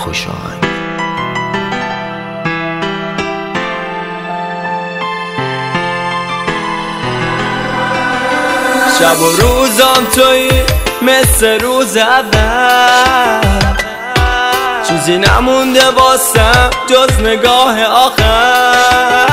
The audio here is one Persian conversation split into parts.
خوش آهنگ. شب و روزم توی مثل روز اول، چیزی نمونده واسم جز نگاه آخر.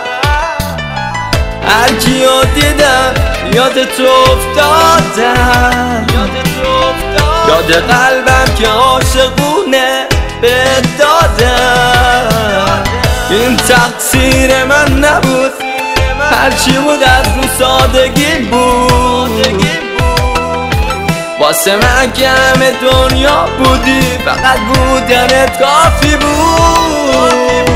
هر کیو دیدم یاد تو افتادم، یاد قلبم که عاشقونه بهت دادم. این تقصیر من نبود، هرچی بود از اون سادگی بود. واسه من که همه دنیا بودی، فقط بودنت کافی بود.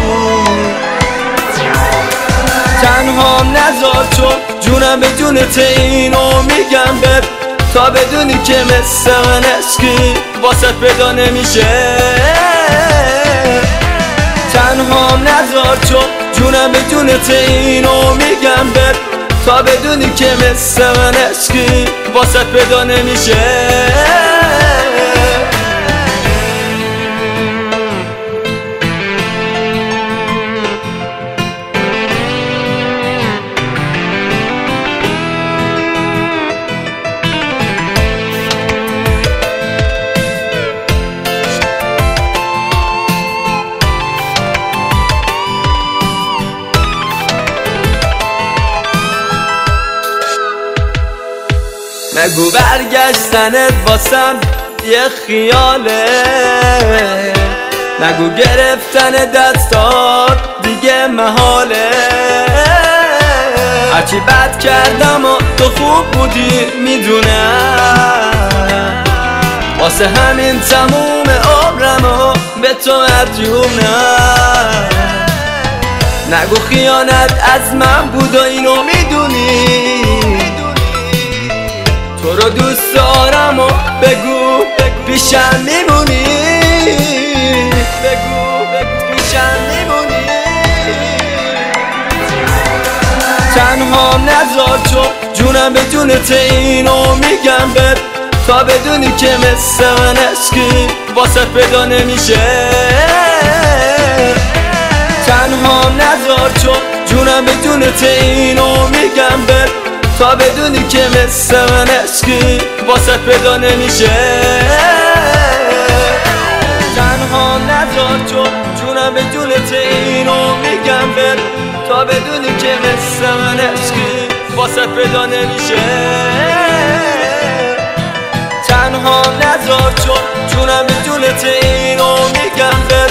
تنهام نذار چون جونم به جونت، اینو میگم بهت تا بدونی که مثل من عشقی واسه پیدا نمیشه. تنهام نذار چون جونم به جونت، اینو میگم بهت تا بدونی که مثل من عشقی واسه پیدا نمیشه. نگو برگشتنت واسم یه خیاله، نگو گرفتن دستات دیگه محاله. هرچی بد کردم و تو خوب بودی میدونم، واسه همین تموم عمرمو به تو مدیونم. نگو خیانت از من بود و اینو میدونی، تو رو دوست دارم و بگو پیشم میمونی، بگو پیشم میمونی. تنهام نذار چون جونم به جونت، اینو میگم بهت تا بدونی که مثل من عشقی واسه پیدا نمیشه. تنهام نذار چون جونم به جونت، اینو میگم بهت تا بدونی که مثل من عشقی واسه پیدا نمیشه. تنها نذار چون جونم به جونت، اینو میگم بهت تا بدونی که مثل من عشقی واسه پیدا نمیشه. تنها نذار چون جونم به جونت، اینو میگم بهت